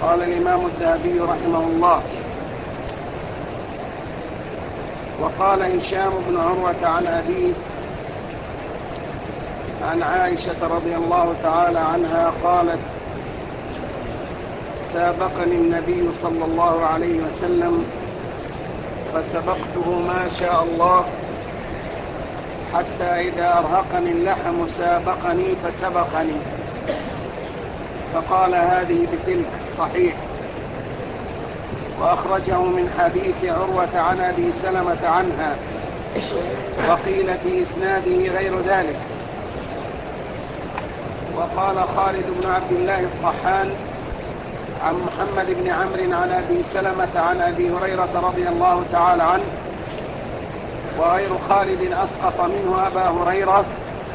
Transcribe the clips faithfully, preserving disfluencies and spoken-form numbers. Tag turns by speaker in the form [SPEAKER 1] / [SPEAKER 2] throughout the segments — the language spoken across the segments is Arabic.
[SPEAKER 1] قال الإمام الذهبي رحمه الله: وقال هشام بن عروة عن أبيه عن عائشة رضي الله تعالى عنها قالت: سابقني النبي صلى الله عليه وسلم فسبقته ما شاء الله، حتى إذا أرهقني اللحم سابقني فسبقني، فقال هذه بتلك. صحيح. وأخرجه من حديث عروة عن أبي سلمة عنها، وقيل في إسناده غير ذلك. وقال خالد بن عبد الله الطحان عن محمد بن عمرو عن أبي سلمة عن أبي هريرة رضي الله تعالى عنه، وغير خالد أسقط منه أبا هريرة،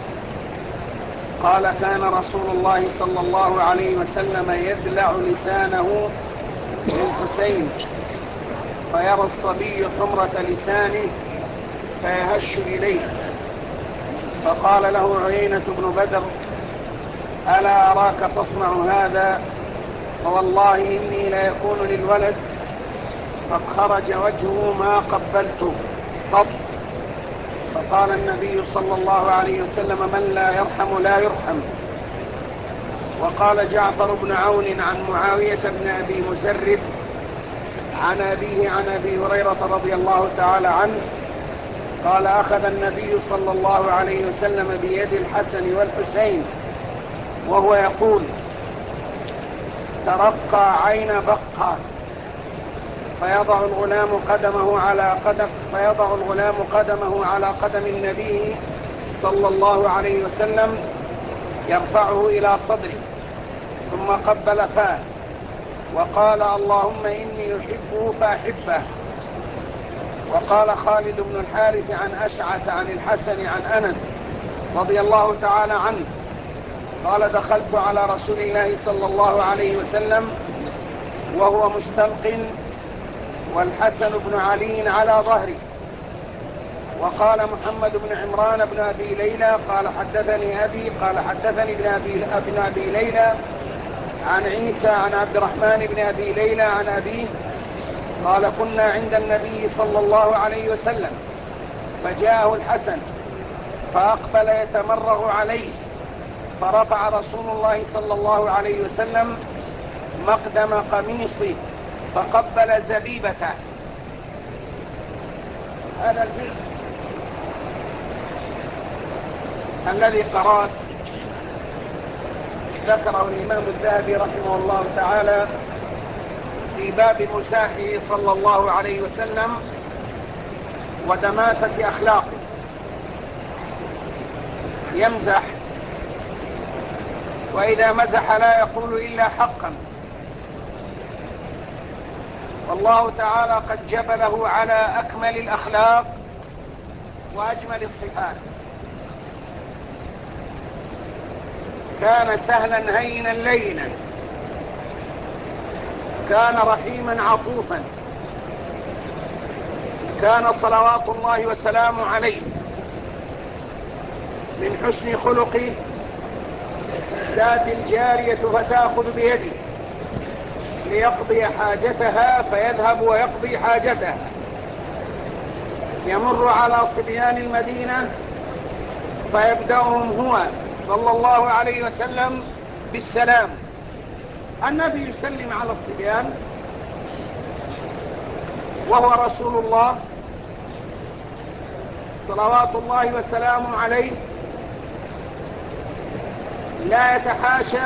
[SPEAKER 1] قال: كان رسول الله صلى الله عليه وسلم يدلع لسانه للحسين، فيرى الصبي حمرة لسانه فيهش إليه، فقال له عيينة بن بدر: ألا أراك تصنع هذا؟ فوالله إني لا يكون للولد قد خرج وجهه ما قبلته قط. فقال النبي صلى الله عليه وسلم: من لا يرحم لا يرحم. وقال جعفر بن عون عن معاوية بن أبي مزرد عن أبيه عن أبي هريرة رضي الله تعالى عنه قال: أخذ النبي صلى الله عليه وسلم بيد الحسن والحسين وهو يقول: ترقى عين بقى، فيضع الغلام قدمه على قدم فيضع الغلام قدمه على قدم النبي صلى الله عليه وسلم يرفعه إلى صدره، ثم قبل فاه وقال: اللهم إني أحبه فأحبه. وقال خالد بن الحارث عن أشعث عن الحسن عن أنس رضي الله تعالى عنه قال: دخلت على رسول الله صلى الله عليه وسلم وهو مستلق والحسن بن علي على ظهري. وقال محمد بن عمران بن أبي ليلى قال: حدثني أبي قال حدثني ابن أبي, ابن أبي ليلى عن عيسى عن عبد الرحمن بن أبي ليلى عن أبيه قال: كنا عند النبي صلى الله عليه وسلم فجاءه الحسن فأقبل يتمرغ عليه، فرفع رسول الله صلى الله عليه وسلم مقدم قميصه فقبل زبيبته. هذا الجزء الذي قرأت ذكره الإمام الذهبي رحمه الله تعالى في باب مزاحه صلى الله عليه وسلم ودماثة أخلاقه. يمزح، وإذا مزح لا يقول إلا حقا، والله تعالى قد جبله على أكمل الأخلاق وأجمل الصفات. كان سهلا هينا لينا، كان رحيما عطوفا، كان صلوات الله وسلامه عليه من حسن خلقه تأتي الجارية فتأخذ بيده ليقضي حاجتها فيذهب ويقضي حاجتها، يمر على صبيان المدينة فيبدأهم هو صلى الله عليه وسلم بالسلام. النبي يسلم على الصبيان وهو رسول الله صلوات الله وسلامه عليه، لا يتحاشى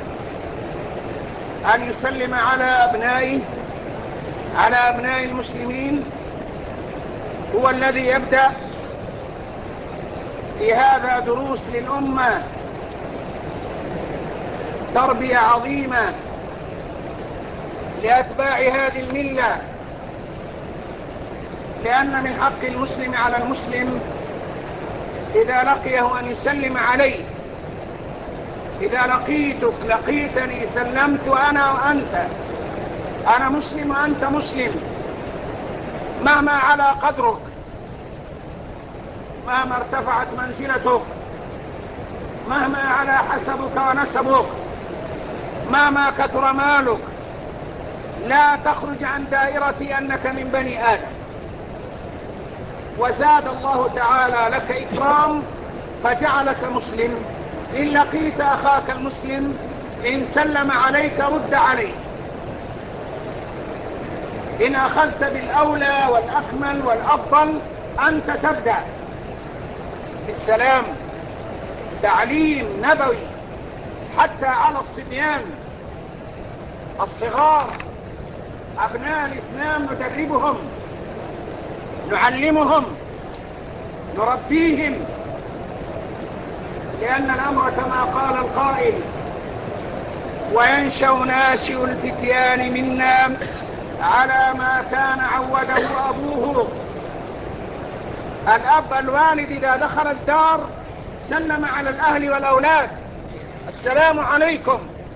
[SPEAKER 1] أن يسلم على أبنائه على أبناء المسلمين. هو الذي يبدأ في هذا دروس للأمة، تربية عظيمة لأتباع هذه الملة، لأن من حق المسلم على المسلم إذا لقيه أن يسلم عليه. إذا لقيتك لقيتني سلمت أنا وأنت، أنا مسلم وأنت مسلم، مهما على قدرك، مهما ارتفعت منزلتك، مهما على حسبك ونسبك، مهما كثر مالك، لا تخرج عن دائرة أنك من بني آدم. وزاد الله تعالى لك إكرام فجعلك مسلم. إن لقيت أخاك المسلم إن سلم عليك رد عليه. إن أخذت بالأولى والأكمل والأفضل أنت تبدأ بالسلام. تعليم نبوي حتى على الصبيان الصغار أبناء الإسلام، ندربهم نعلمهم نربيهم، لأن الأمر كما قال القائل: وينشأ ناشئ الفتيان منا على ما كان عوده أبوه. الأب الوالد إذا دخل الدار سلم على الأهل والأولاد: السلام عليكم.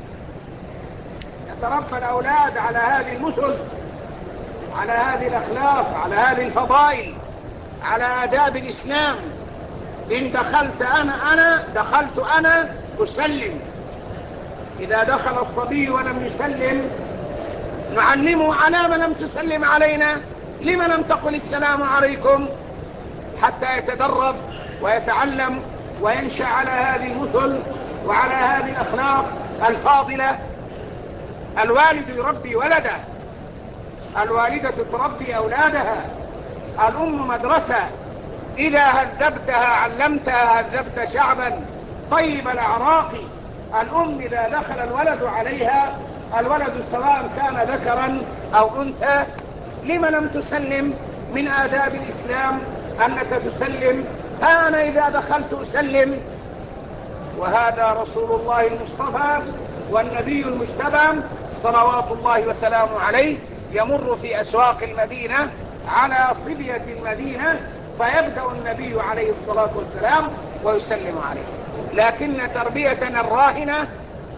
[SPEAKER 1] يتربى الأولاد على هذه المثل، على هذه الأخلاق، على هذه الفضائل، على آداب الإسلام. إن دخلت أنا أنا دخلت أنا أسلم. إذا دخل الصبي ولم يسلم نعلمه: على ما لم تسلم علينا؟ لم لم تقل السلام عليكم؟ حتى يتدرب ويتعلم وينشأ على هذه المثل وعلى هذه الأخلاق الفاضلة. الوالد يربي ولده، الوالدة تربي أولادها، الأم مدرسة. إذا هذبتها علمتها، هذبت شعبا طيب الأعراق. الأم إذا دخل الولد عليها، الولد سواء كان ذكرا أو أنثى، لم لم تسلم؟ من آداب الإسلام أنك تسلم. أنا إذا دخلت أسلم. وهذا رسول الله المصطفى والنبي المجتبى صلوات الله وسلامه عليه يمر في أسواق المدينة على صبية المدينة، فيبدأ النبي عليه الصلاة والسلام ويسلم عليه. لكن تربيتنا الراهنة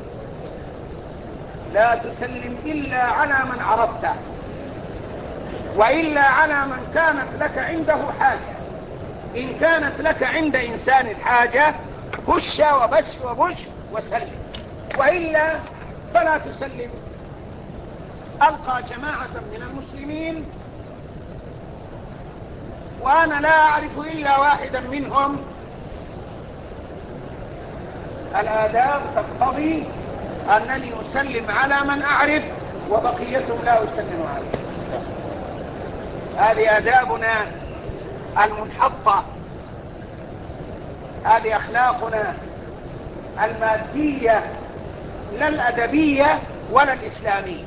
[SPEAKER 1] لا تسلم إلا على من عرفته، وإلا على من كانت لك عنده حاجة. إن كانت لك عند إنسان الحاجة خش وبش وبش وسلم، وإلا فلا تسلم. ألقى جماعة من المسلمين وأنا لا أعرف إلا واحدا منهم. الآداب تقتضي أنني أسلم على من أعرف وبقيتهم لا أسلم عليه. هذه آدابنا المنحطة، هذه أخلاقنا المادية لا الأدبية ولا الإسلامية.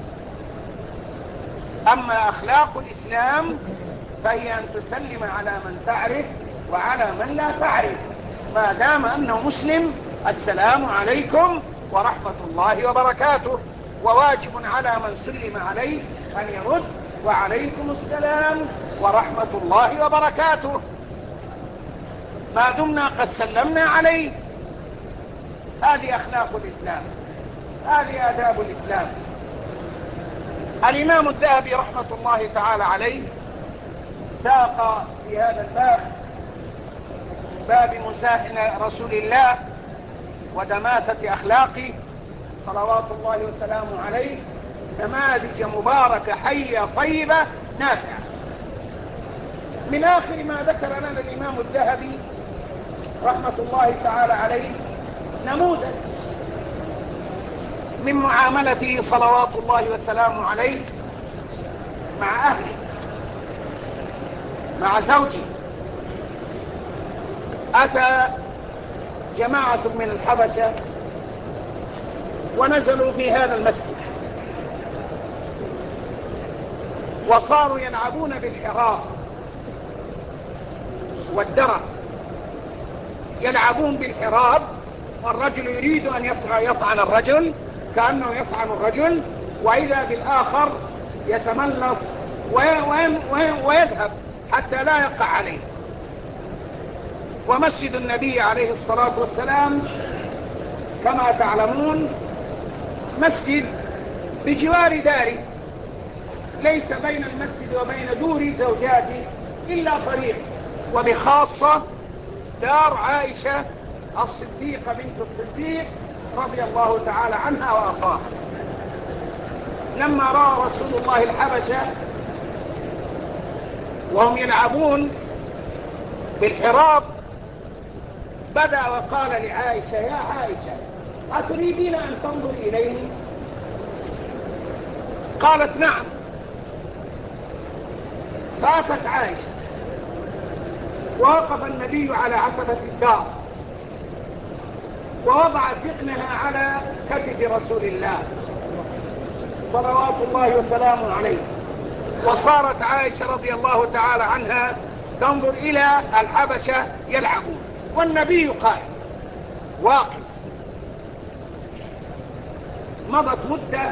[SPEAKER 1] أما أخلاق الإسلام فهي أن تسلم على من تعرف وعلى من لا تعرف، ما دام أنه مسلم: السلام عليكم ورحمة الله وبركاته. وواجب على من سلم عليه أن يرد: وعليكم السلام ورحمة الله وبركاته، ما دمنا قد سلمنا عليه. هذه أخلاق الإسلام، هذه آداب الإسلام. الإمام الذهبي رحمة الله تعالى عليه ساق في هذا الباب، باب مساء رسول الله ودماثة أخلاقه صلوات الله وسلامه عليه، نماذج مباركة حية طيبة نافعة. من آخر ما ذكر لنا الإمام الذهبي رحمة الله تعالى عليه نموذج من معاملته صلوات الله وسلامه عليه مع أهله، مع زوجه. أتى جماعة من الحبشة ونزلوا في هذا المسجد، وصاروا يلعبون بالحراب والدرع. يلعبون بالحراب والرجل يريد أن يطعن الرجل كأنه يطعن الرجل، وإذا بالآخر يتملص ويذهب حتى لا يقع عليه. ومسجد النبي عليه الصلاة والسلام كما تعلمون مسجد بجوار داره، ليس بين المسجد وبين دور زوجاته إلا طريق، وبخاصة دار عائشة الصديقة بنت الصديق رضي الله تعالى عنها وأرضاها. لما رأى رسول الله الحبشة وهم يلعبون بالحراب بدأ وقال لعائشة: يا عائشة، أتريدين أن تنظري إليه؟ قالت: نعم. فأتت عائشة ووقف النبي على عتبة الدار ووضع ذقنها على كتف رسول الله صلوات الله وسلامه عليه، وصارت عائشة رضي الله تعالى عنها تنظر إلى الحبشة يلعبون والنبي قائم واقف. مضت مدة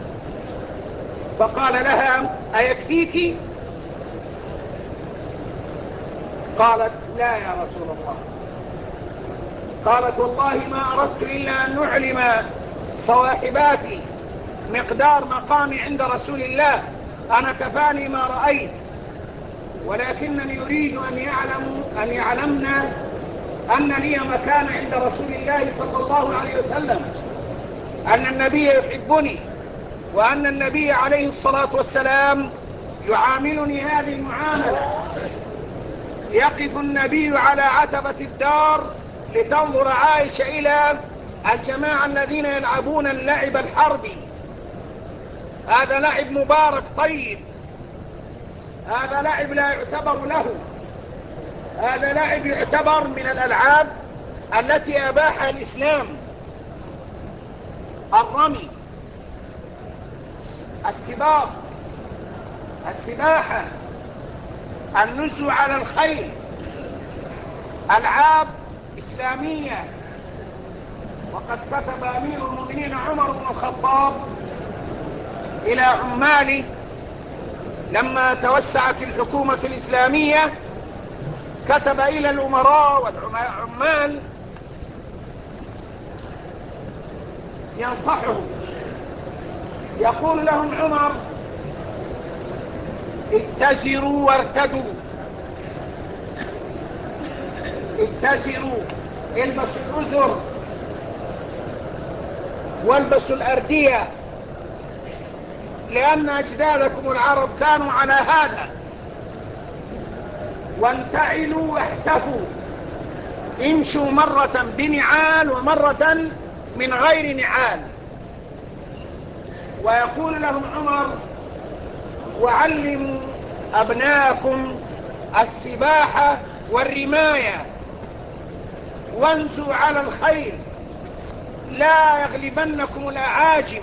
[SPEAKER 1] فقال لها: أيكفيك؟ قالت: لا يا رسول الله. قالت: والله ما أردت إلا أن نعلم صواحباتي مقدار مقامي عند رسول الله، أنا كفاني ما رأيت، ولكنني أريد أن يعلموا أن يعلمنا أن لي مكان عند رسول الله صلى الله عليه وسلم، أن النبي يحبني، وأن النبي عليه الصلاة والسلام يعاملني هذه المعاملة. يقف النبي على عتبة الدار لتنظر عائشة إلى الجماعة الذين يلعبون اللعب الحربي. هذا لعب مبارك طيب، هذا لعب لا يعتبر له، هذا لعب يعتبر من الألعاب التي أباحها الإسلام: الرمي، السباق، السباحة، النزو على الخيل، ألعاب إسلامية. وقد كتب أمير المؤمنين عمر بن الخطاب إلى عماله لما توسعت الحكومة الإسلامية، كتب إلى الأمراء والعمال ينصحهم، يقول لهم عمر: اتزروا وارتدوا، اتزروا، البسوا الأزر والبسوا الأردية، لأن أجدادكم العرب كانوا على هذا. وانتعلوا واحتفوا، امشوا مرة بنعال ومرة من غير نعال. ويقول لهم عمر: وعلموا أبناءكم السباحة والرماية، وانزوا على الخيل، لا يغلبنكم الأعاجم.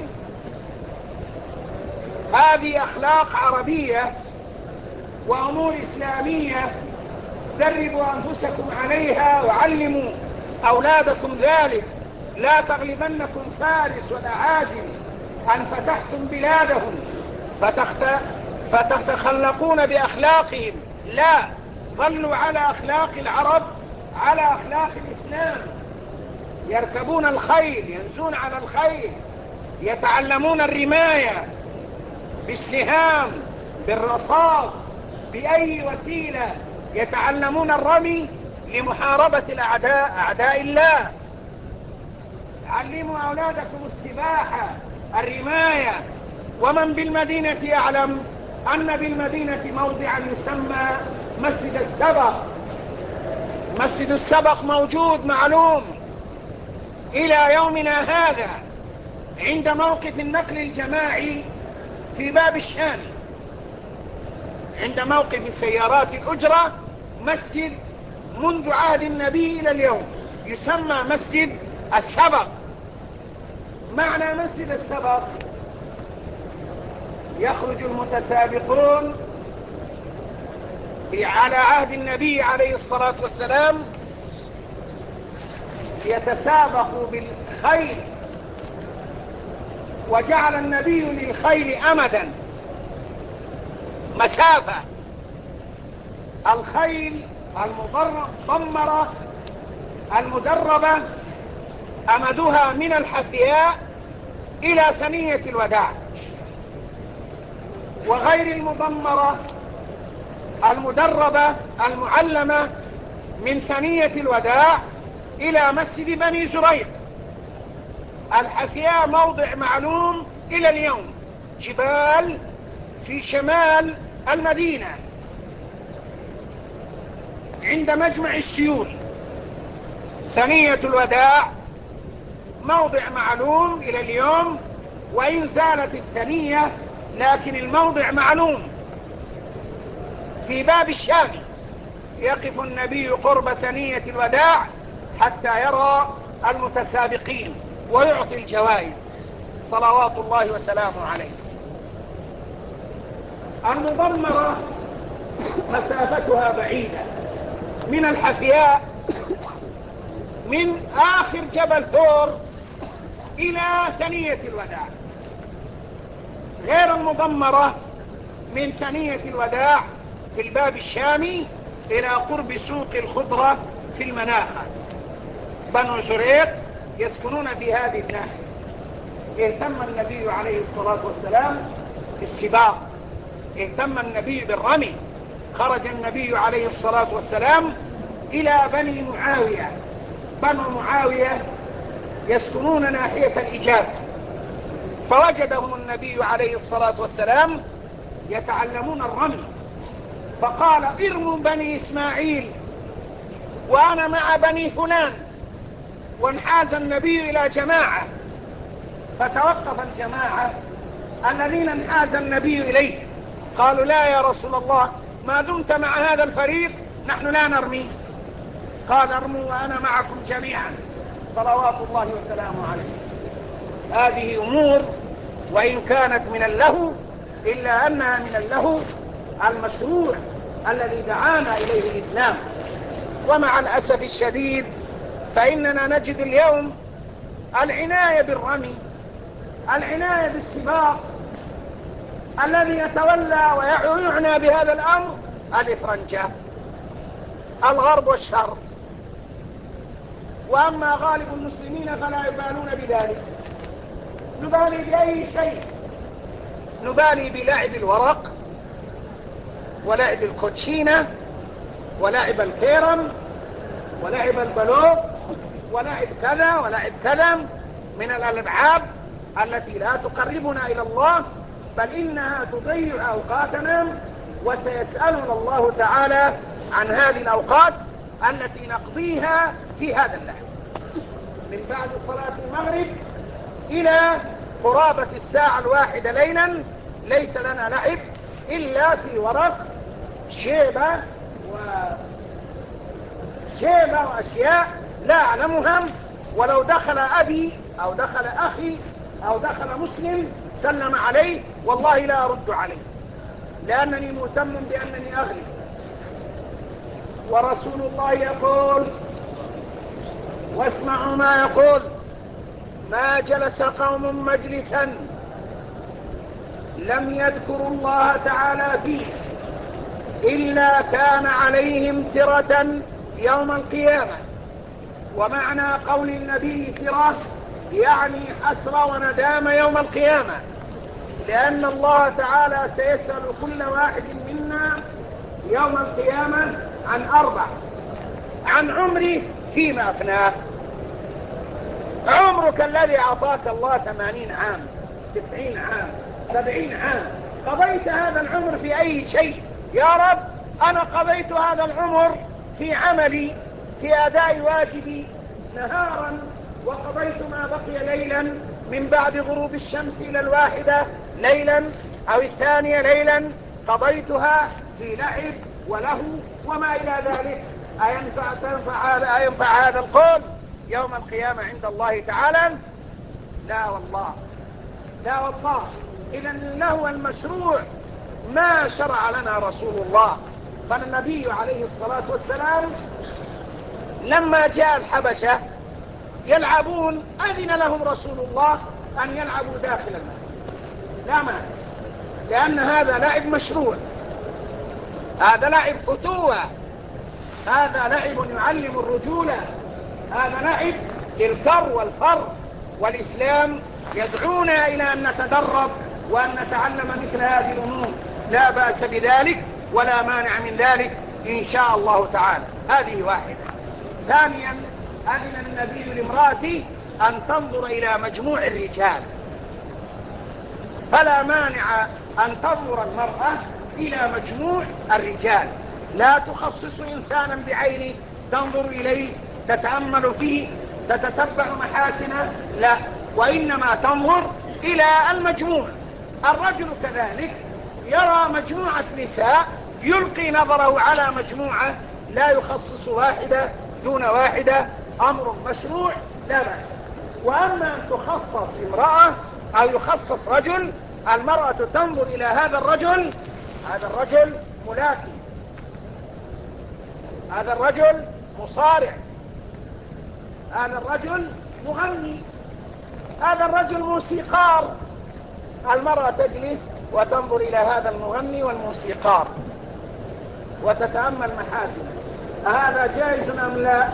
[SPEAKER 1] هذه أخلاق عربية وأمور إسلامية، دربوا أنفسكم عليها وعلموا أولادكم ذلك. لا تغلبنكم فارس والأعاجم أن فتحتم بلادهم فتخت... فتتخلقون بأخلاقهم، لا، ظلوا على أخلاق العرب، على أخلاق الإسلام. يركبون الخيل، ينزون على الخيل، يتعلمون الرماية بالسهام، بالرصاص، بأي وسيلة. يتعلمون الرمي لمحاربة الأعداء، أعداء الله. علموا أولادكم السباحة، الرماية. ومن بالمدينة يعلم أن بالمدينة موضعا يسمى مسجد السبق. مسجد السبق موجود معلوم إلى يومنا هذا عند موقف النقل الجماعي في باب الشام، عند موقف السيارات الأجرة، مسجد منذ عهد النبي إلى اليوم يسمى مسجد السبق. معنى مسجد السبق: يخرج المتسابقون على عهد النبي عليه الصلاة والسلام، يتسابقوا بالخيل، وجعل النبي للخيل أمدا، مسافة. الخيل المضمرة المدربة أمدها من الحفياء إلى ثنية الوداع، وغير المضمرة المدربة المعلمة من ثنية الوداع إلى مسجد بني زريق. الحفياء موضع معلوم إلى اليوم، جبال في شمال المدينة عند مجمع السيول. ثنية الوداع موضع معلوم إلى اليوم، وإن زالت الثنية لكن الموضع معلوم في باب الشام. يقف النبي قرب ثنية الوداع حتى يرى المتسابقين ويعطي الجوائز صلوات الله وسلامه عليه. المضمرة مسافتها بعيدة من الحفياء، من آخر جبل ثور إلى ثنية الوداع، غير المضمرة من ثنية الوداع في الباب الشامي إلى قرب سوق الخضرة في المناخة. بنو زريق يسكنون في هذه الناحية. اهتم النبي عليه الصلاة والسلام بالسباق، اهتم النبي بالرمي. خرج النبي عليه الصلاة والسلام إلى بني معاوية. بنو معاوية يسكنون ناحية الإجابة، فوجدهم النبي عليه الصلاة والسلام يتعلمون الرمي، فقال ارموا بني إسماعيل وأنا مع بني فلان. وانحاز النبي إلى جماعة، فتوقف الجماعة الذين انحاز النبي إليه، قالوا لا يا رسول الله، ما دمت مع هذا الفريق نحن لا نرمي. قال ارموا وأنا معكم جميعا صلوات الله وسلامه عليه. هذه أمور وإن كانت من اللهو إلا أنها من اللهو المشروع الذي دعانا إليه الإسلام. ومع الأسف الشديد فإننا نجد اليوم العناية بالرمي، العناية بالسباق، الذي يتولى ويعنى بهذا الأمر الإفرنجة، الغرب والشرق. وأما غالب المسلمين فلا يبالون بذلك. نبالي بأي شيء، نبالي بلعب الورق ولعب الكوتشينة ولعب الكيرم ولعب البلوغ ولعب كذا ولعب كذا من الألعاب التي لا تقربنا إلى الله، بل إنها تضيع أوقاتنا. وسيسألنا الله تعالى عن هذه الأوقات التي نقضيها في هذا اللعب. من بعد صلاة المغرب إلى قرابة الساعة الواحدة ليلا ليس لنا لعب إلا في ورق شيبة وشيبة وأشياء لا أعلمها. ولو دخل أبي أو دخل أخي أو دخل مسلم سلم عليه والله لا أرد عليه، لأنني مهتم بأنني أغلب. ورسول الله يقول، واسمعوا ما يقول، ما جلس قوم مجلسا لم يذكروا الله تعالى فيه إلا كان عليهم ترة يوم القيامة. ومعنى قول النبي ترة يعني حسرة وندامة يوم القيامة، لأن الله تعالى سيسأل كل واحد منا يوم القيامة عن أربع: عن عمره فيما أفناه. عمرك الذي أعطاك الله ثمانين عام، تسعين عام، سبعين عام، قضيت هذا العمر في أي شيء؟ يا رب أنا قضيت هذا العمر في عملي، في أداء واجبي نهارا، وقضيت ما بقي ليلا من بعد غروب الشمس إلى الواحدة ليلا أو الثانية ليلا قضيتها في لعب ولهو وما إلى ذلك. أينفع, تنفع هذا أينفع هذا القول يوم القيامة عند الله تعالى؟ لا والله، لا والله. إذا اللهو المشروع ما شرع لنا رسول الله. فالنبي عليه الصلاة والسلام لما جاء الحبشة يلعبون أذن لهم رسول الله أن يلعبوا داخل المسجد، لا مانع، لأن هذا لعب مشروع، هذا لعب فتوة، هذا لعب يعلم الرجولة، هذا لعب للكر والفر. والإسلام يدعونا إلى أن نتدرب وأن نتعلم مثل هذه الأمور، لا بأس بذلك ولا مانع من ذلك إن شاء الله تعالى. هذه واحدة. ثانيا، أذن النبي لامرأته أن تنظر إلى مجموع الرجال، فلا مانع أن تنظر المرأة إلى مجموع الرجال، لا تخصص إنسانا بعينه تنظر إليه تتأمل فيه تتتبع محاسنه، لا، وإنما تنظر إلى المجموع. الرجل كذلك يرى مجموعة نساء يلقي نظره على مجموعة، لا يخصص واحدة دون واحدة، أمر مشروع لا بأس. وأما أن تخصص امرأة أو يخصص رجل، المرأة تنظر إلى هذا الرجل، هذا الرجل ملاكم، هذا الرجل مصارع، هذا الرجل مغني، هذا الرجل موسيقار. المرأة تجلس وتنظر إلى هذا المغني والموسيقار وتتأمل محاسنه، هذا جائز أم لا؟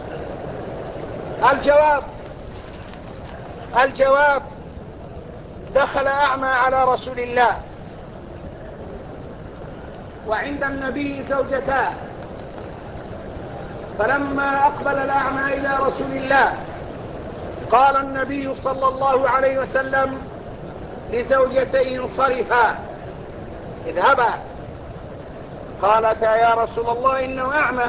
[SPEAKER 1] الجواب الجواب دخل أعمى على رسول الله، وعند النبي زوجتان، فلما أقبل الأعمى إلى رسول الله قال النبي صلى الله عليه وسلم لزوجتيه انصرفا اذهبا، قالتا يا رسول الله إنه أعمى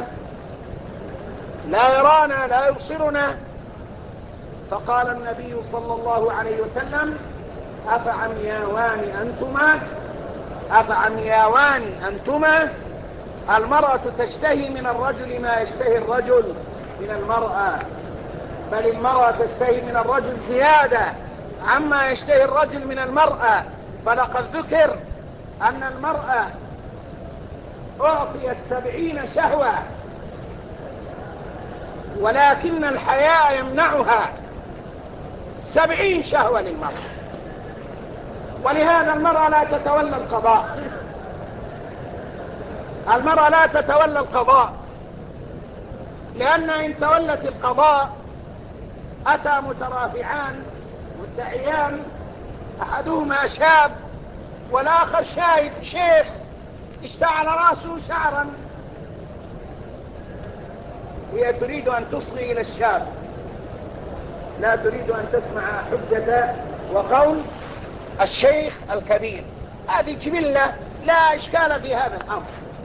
[SPEAKER 1] لا يرانا لا يبصرنا، فقال النبي صلى الله عليه وسلم أفعمياوان أنتما أفعمياوان أنتما. المرأة تشتهي من الرجل ما يشتهي الرجل من المرأة، بل المرأة تشتهي من الرجل زيادة عما يشتهي الرجل من المرأة. فلقد ذكر أن المرأة أعطيت سبعين شهوة، ولكن الحياء يمنعها. سبعين شهوة للمرأة، ولهذا المرأة لا تتولى القضاء، المرأة لا تتولى القضاء، لأن إن تولت القضاء أتى مترافعان مدعيان، أحدهما شاب والآخر شايب شيخ اشتعل رأسه شعرا، هي تريد أن تصغي إلى الشاب، لا تريد أن تسمع حجة وقول الشيخ الكبير. هذه جبلة لا إشكال في هذا الأمر،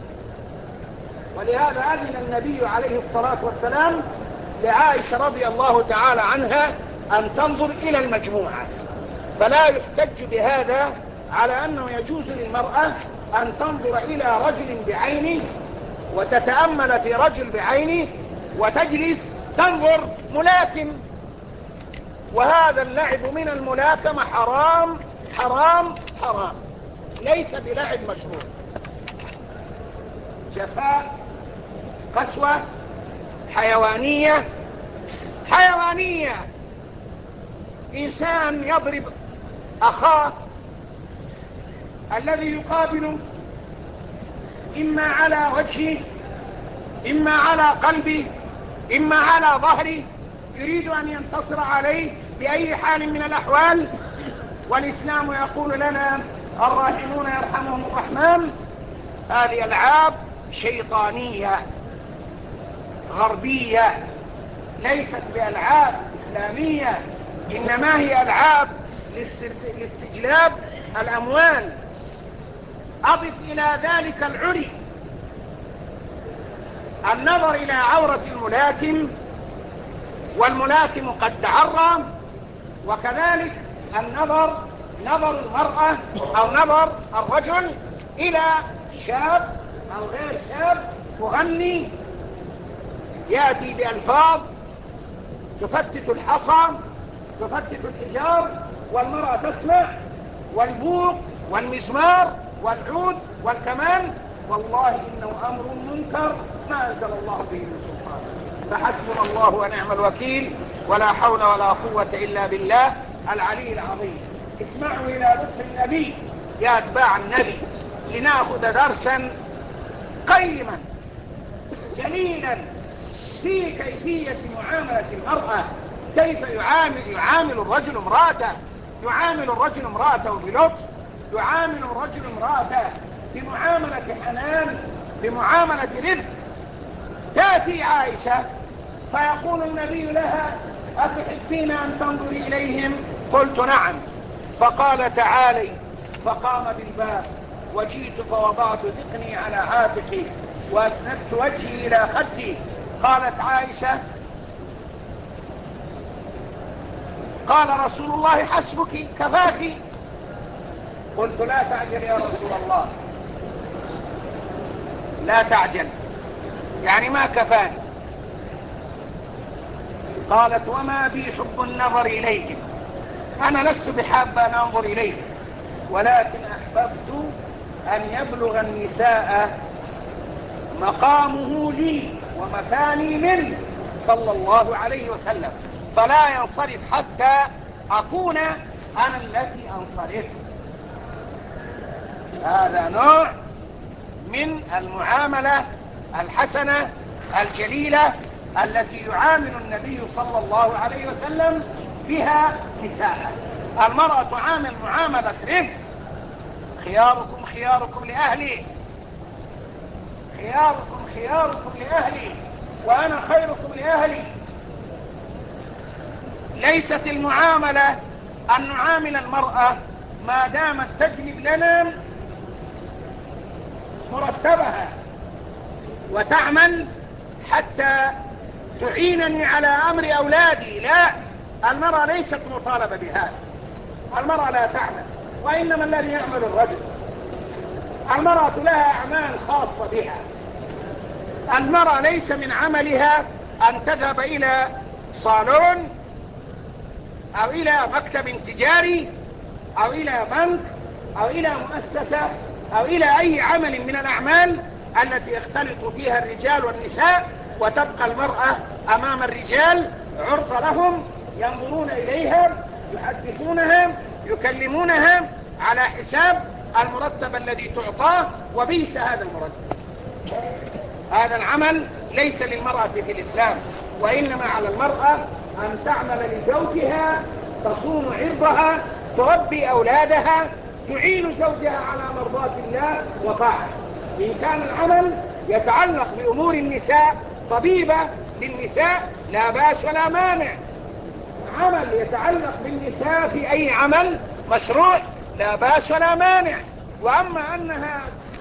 [SPEAKER 1] ولهذا أذن النبي عليه الصلاة والسلام لعائشة رضي الله تعالى عنها أن تنظر إلى المجموعة، فلا يحتج بهذا على أنه يجوز للمرأة أن تنظر إلى رجل بعينه وتتأمل في رجل بعينه وتجلس تنظر ملاكم، وهذا اللعب من الملاكمة حرام حرام حرام، ليس بلعب مشروع. جفاء، قسوة، حيوانية حيوانية. إنسان يضرب أخاه الذي يقابله إما على وجهه إما على قلبه إما على ظهره، يريد أن ينتصر عليه بأي حال من الأحوال، والإسلام يقول لنا الراحمون يرحمهم الرحمن. هذه ألعاب شيطانية غربية، ليست بألعاب إسلامية، إنما هي ألعاب لاستجلاب الأموال. أضف إلى ذلك العري، النظر إلى عورة الملاكم، والملاكم قد تعرى، وكذلك النظر نظر المرأة أو نظر الرجل إلى شاب أو غير شاب مغني يأتي بألفاظ تفتت الحصى تفتت الحجار والمرأة تسمع، والبوق والمزمار والعود والكمان، والله إنه أمر منكر ما أنزل الله به من سلطان. فحسبنا الله ونعم الوكيل، ولا حول ولا قوة إلا بالله العلي العظيم. اسمعوا إلى لطف النبي يا أتباع النبي، لنأخذ درسا قيما جليلا في كيفية معاملة المرأة، كيف يعامل, يعامل الرجل امرأته، يعامل الرجل امرأته بلطف، يعامل الرجل امرأته بمعاملة حنان، بمعاملة رفق. تأتي عائشة فيقول النبي لها أتحبين أن تنظري إليهم؟ قلت نعم. فقال تعالي، فقام بالباب، وجئت فوضعت ذقني على عاتقي وأسندت وجهي إلى خدي. قالت عائشة: قال رسول الله: حسبك، كفاك. قلت: لا تعجل يا رسول الله، لا تعجل، يعني ما كفاني. قالت: وما بي حب النظر إليهم، أنا لست بحاب أن أنظر إليهم، ولكن أحببت أن يبلغ النساء مقامه لي ومكاني منه صلى الله عليه وسلم، فلا ينصرف حتى أكون أنا التي أنصرف. هذا نوع من المعاملة الحسنة الجليلة التي يعامل النبي صلى الله عليه وسلم فيها نساء. المرأة تعامل معاملة رفق: خياركم خياركم لأهلي، خياركم خياركم لأهلي، وأنا خيركم لأهلي. ليست المعاملة أن نعامل المرأة ما دامت تجلب لنا مرتبها وتعمل حتى تعينني على أمر أولادي. لا، المرأة ليست مطالبة بهذا. المرأة لا تعمل، وإنما الذي يعمل الرجل. المرأة لها أعمال خاصة بها. المرأة ليس من عملها أن تذهب إلى صالون أو إلى مكتب تجاري أو إلى بنك أو إلى مؤسسة أو إلى أي عمل من الأعمال التي يختلط فيها الرجال والنساء، وتبقى المرأة أمام الرجال عرضة لهم، ينظرون إليها، يحدثونها، يكلمونها على حساب المرتب الذي تعطاه، وبئس هذا المرتب. هذا العمل ليس للمرأة في الإسلام، وإنما على المرأة أن تعمل لزوجها، تصون عرضها، تربي أولادها، تعين زوجها على مرضاة الله وطاعته. إن كان العمل يتعلق بأمور النساء، طبيبة للنساء، لا بأس ولا مانع. عمل يتعلق بالنساء في أي عمل مشروع، لا بأس ولا مانع. وأما أنها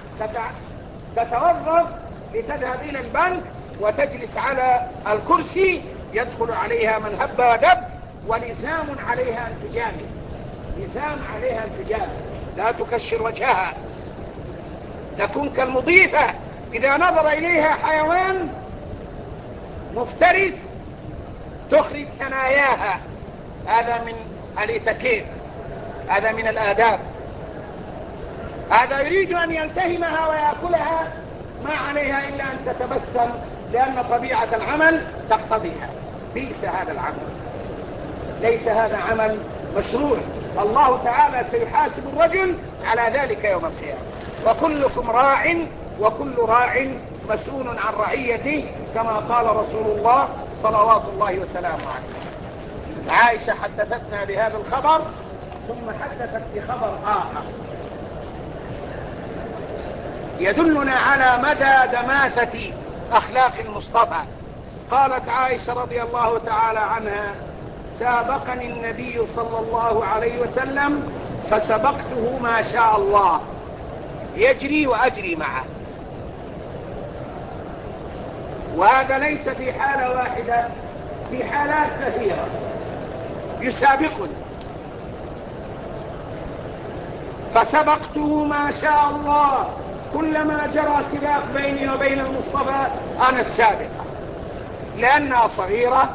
[SPEAKER 1] تتوظف لتذهب إلى البنك وتجلس على الكرسي، يدخل عليها من هب ودب، ولزام عليها أن تجامل، لزام عليها أن تجامل، لا تكشر وجهها، تكون كالمضيفة إذا نظر إليها حيوان مفترس تخرج ثناياها. هذا من الاتيكيت، هذا من الآداب. هذا يريد أن يلتهمها ويأكلها، ما عليها إلا أن تتبسم، لأن طبيعة العمل تقتضيها. بئس هذا العمل، ليس هذا عمل مشروع. الله تعالى سيحاسب الرجل على ذلك يوم القيامة. وكلكم راع وكل راع مسؤول عن رعيته، كما قال رسول الله صلوات الله وسلامه عليه. عائشة حدثتنا بهذا الخبر، ثم حدثت بخبر آخر يدلنا على مدى دماثة أخلاق المصطفى. قالت عائشة رضي الله تعالى عنها: سابقني النبي صلى الله عليه وسلم فسبقته ما شاء الله، يجري وأجري معه. وهذا ليس في حالة واحدة، في حالات كثيرة يسابقني. فسبقته ما شاء الله، كلما جرى سباق بيني وبين المصطفى أنا السابقة، لأنها صغيرة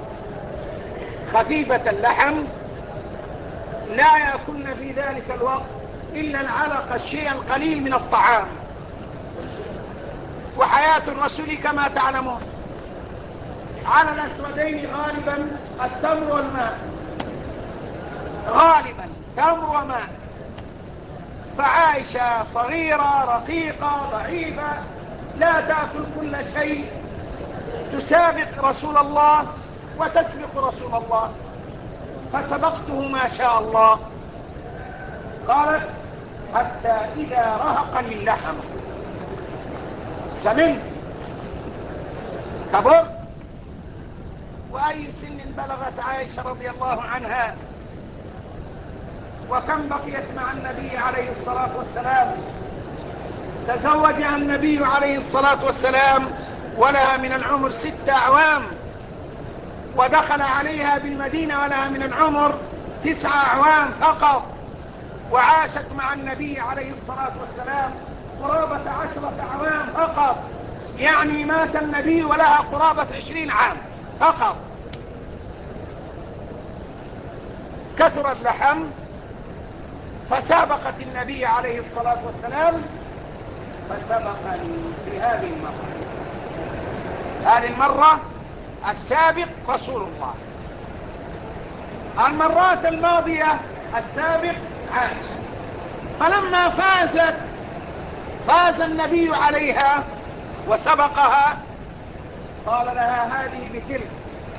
[SPEAKER 1] خفيفة اللحم، لا يأكلن في ذلك الوقت إلا العلق، الشيء القليل من الطعام. وحياة الرسول كما تعلمون على الأسودين غالبا التمر والماء، غالبا تمر وماء. فعائشة صغيرة رقيقة ضعيفة لا تأكل كل شيء، تسابق رسول الله وتسبق رسول الله. فسبقته ما شاء الله، قالت: حتى إذا رهقني اللحم سمنت، كبرت. وأي سن بلغت عائشة رضي الله عنها وكم بقيت مع النبي عليه الصلاة والسلام. تزوجها النبي عليه الصلاة والسلام ولها من العمر ست أعوام، ودخل عليها بالمدينة ولها من العمر تسع أعوام فقط، وعاشت مع النبي عليه الصلاة والسلام قرابة عشرة أعوام فقط، يعني مات النبي ولها قرابة عشرين عام فقط. كثر اللحم فسابقت النبي عليه الصلاة والسلام، فسبقني في هذه المرة. هذه المرة السابق رسول الله، المرات الماضية السابق عائشة. فلما فازت فاز النبي عليها وسبقها قال لها هذه بتلك.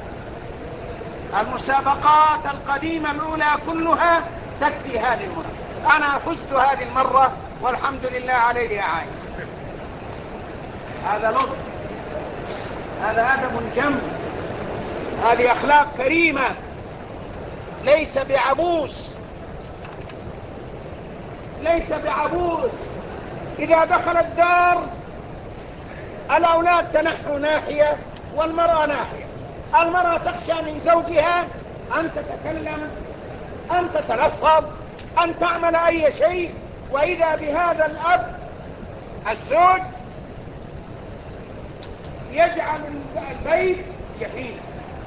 [SPEAKER 1] المسابقات القديمة الأولى كلها تكفي هذه المرة، أنا فزت هذه المرة والحمد لله عليه يا عائشة. هذا لطف، هذا أدب جم، هذه أخلاق كريمة، ليس بعبوس، ليس بعبوس. إذا دخل الدار الأولاد تنحوا ناحية والمرأة ناحية، المرأة تخشى من زوجها أن تتكلم، أن تتلفظ، أن تعمل أي شيء، وإذا بهذا الأب الزوج يجعل البيت جحيما.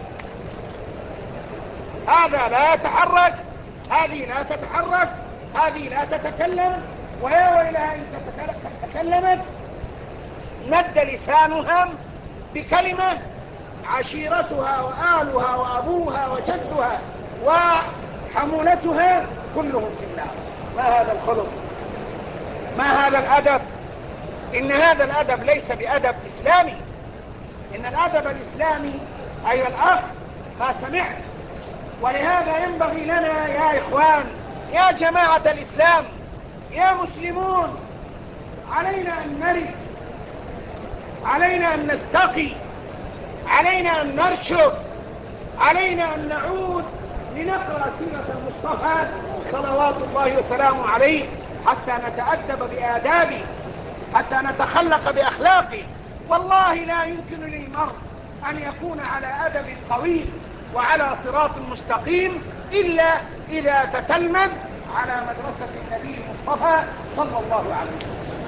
[SPEAKER 1] هذا لا يتحرك، هذه لا تتحرك، هذه لا تتكلم، ويا ويلها إن تكلمت مد لسانها بكلمة عشيرتها وآلها وأبوها وجدها وحمولتها كلهم في النار. ما هذا الخلق؟ ما هذا الأدب؟ إن هذا الأدب ليس بأدب إسلامي. إن الأدب الإسلامي أيها الأخ ما سمعت. ولهذا ينبغي لنا يا إخوان، يا جماعة الإسلام، يا مسلمون، علينا أن نرد، علينا أن نستقي، علينا أن نرشد، علينا أن نعود لنقرأ سيرة المصطفى صلوات الله وسلامه عليه حتى نتأدب بآدابه، حتى نتخلق بأخلاقه. والله لا يمكن للمرء أن يكون على أدب قوي وعلى صراط مستقيم إلا إذا تتلمذ على مدرسة النبي المصطفى صلى الله عليه وسلم.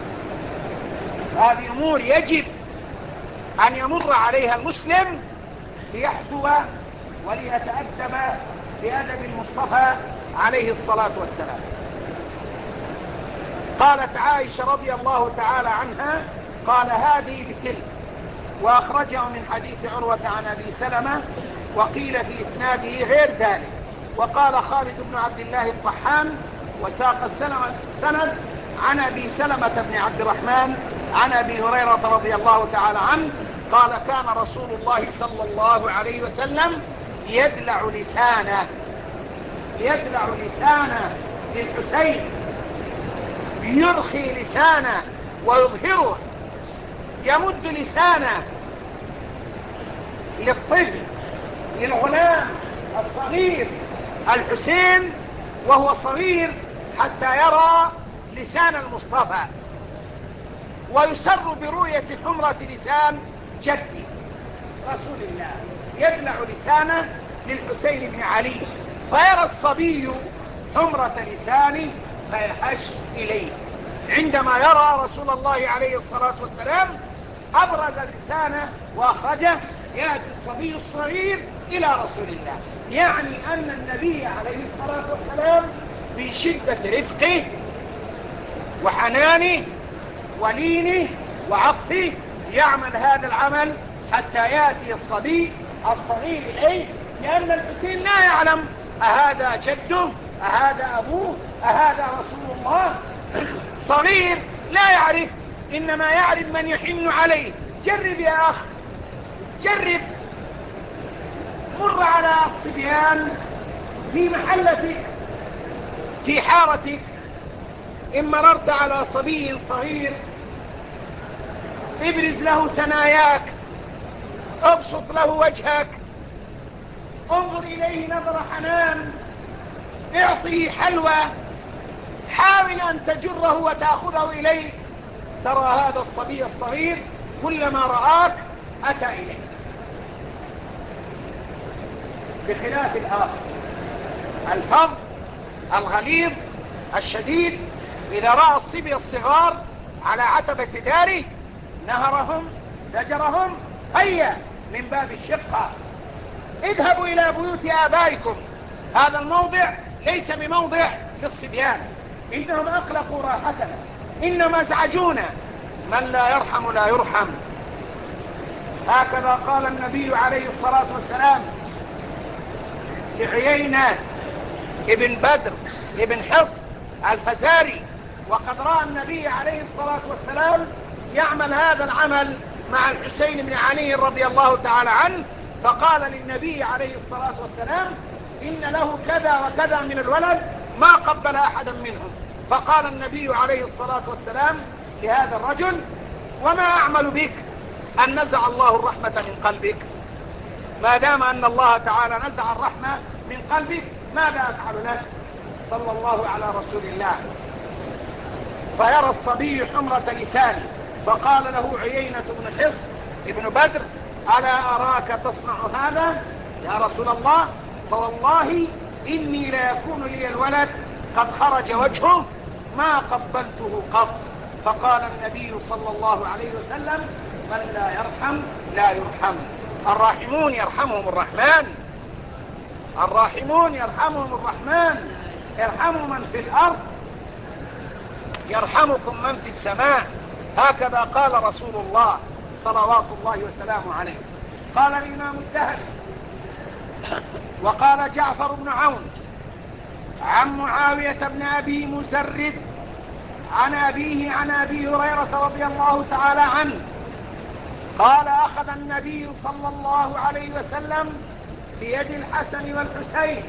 [SPEAKER 1] هذه أمور يجب أن يمر عليها المسلم ليحدو وليتأدب بأدب المصطفى عليه الصلاة والسلام. قالت عائشة رضي الله تعالى عنها قال هذه بتلك، وأخرجه من حديث عروة عن أبي سلمة، وقيل في إسناده غير ذلك. وقال خالد بن عبد الله الطحان وساق السند عن أبي سلمة بن عبد الرحمن عن أبي هريرة رضي الله تعالى عنه قال كان رسول الله صلى الله عليه وسلم يدلع لسانه يدلع لسانه للحسين، يرخي لسانه ويظهره، يمد لسانه للطفل للغلام الصغير الحسين وهو صغير حتى يرى لسان المصطفى، ويسر برؤية حمرة لسان جدي رسول الله. يدلع لسانه للحسين بن علي فيرى الصبي حمرة لسانه فيحش إليه. عندما يرى رسول الله عليه الصلاة والسلام أبرز لسانه وأخرجه، يأتي الصبي الصغير إلى رسول الله، يعني أن النبي عليه الصلاة والسلام بشدة رفقه وحنانه ولينه وعطفه يعمل هذا العمل حتى يأتي الصبي الصغير إليه، لأن الحسين لا يعلم أهذا جده، أهذا أبوه، أهذا رسول الله. صغير لا يعرف، إنما يعرف من يحن عليه. جرب يا أخ، جرب، مر على الصبيان في محلتك في حارتك، إن مررت على صبي صغير ابرز له ثناياك، ابسط له وجهك، انظر إليه نظر حنان، اعطيه حلوى، حاول أن تجره وتأخذه إليك، ترى هذا الصبي الصغير كلما رآك أتى إليك، بخلاف الآخر الفظ الغليظ الشديد إذا رأى الصبي الصغار على عتبة داره نهرهم زجرهم، هيا من باب الشقة، اذهبوا إلى بيوت آبائكم، هذا الموضع ليس بموضع للصبيان، إنهم أقلقوا راحتنا، إنما ازعجونا، من لا يرحم لا يرحم. هكذا قال النبي عليه الصلاة والسلام لعيينة ابن بدر ابن حصن الفزاري، وقد رأى النبي عليه الصلاة والسلام يعمل هذا العمل مع الحسين بن علي رضي الله تعالى عنه، فقال للنبي عليه الصلاة والسلام إن له كذا وكذا من الولد ما قبل أحدا منهم، فقال النبي عليه الصلاة والسلام لهذا الرجل وما أعمل بك أن نزع الله الرحمة من قلبك، ما دام أن الله تعالى نزع الرحمة من قلبك ماذا أفعل لك؟ صلى الله على رسول الله. فيرى الصبي حمرة لسانه، فقال له عيينة بن حصن ابن بدر ألا أراك تصنع هذا يا رسول الله؟ فوالله إني لا يكون لي الولد قد خرج وجهه ما قبلته قط. فقال النبي صلى الله عليه وسلم من لا يرحم لا يرحم، الراحمون يرحمهم الرحمن، الراحمون يرحمهم الرحمن، ارحموا من في الأرض يرحمكم من في السماء، هكذا قال رسول الله صلوات الله وسلامه عليه. قال الإمام الذهبي وقال جعفر بن عون عن معاوية بن أبي مسرد عن أبيه عن أبي هريرة رضي الله تعالى عنه قال أخذ النبي صلى الله عليه وسلم بيد الحسن والحسين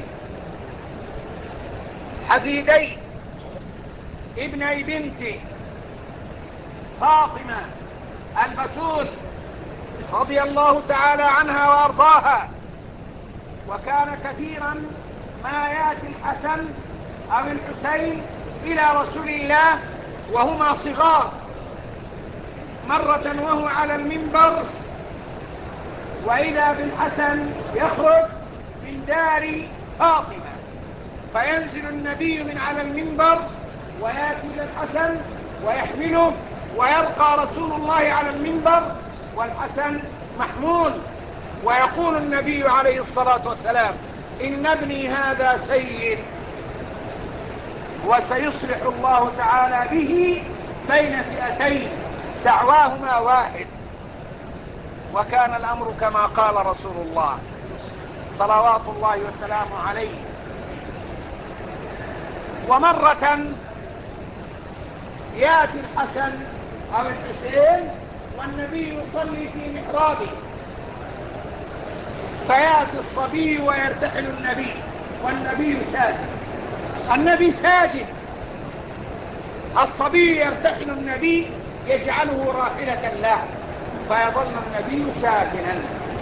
[SPEAKER 1] حفيدي ابني بنت فاطمة البتول رضي الله تعالى عنها وأرضاها، وكان كثيرا ما يأتي الحسن أو الحسين إلى رسول الله وهما صغار، مرة وهو على المنبر وإذا بالحسن يخرج من دار فاطمة، فينزل النبي من على المنبر ويأتي إلى الحسن ويحمله، ويرقى رسول الله على المنبر والحسن محمول، ويقول النبي عليه الصلاة والسلام إن ابني هذا سيد وسيصلح الله تعالى به بين فئتين دعواهما واحد. وكان الأمر كما قال رسول الله صلوات الله وسلامه عليه. ومرة يأتي الحسن أو الحسين والنبي يصلي في محرابه، فيأتي الصبي ويرتحل النبي والنبي ساجد، النبي ساجد، الصبي يرتحل النبي يجعله راحلة له، فيظل النبي ساكنا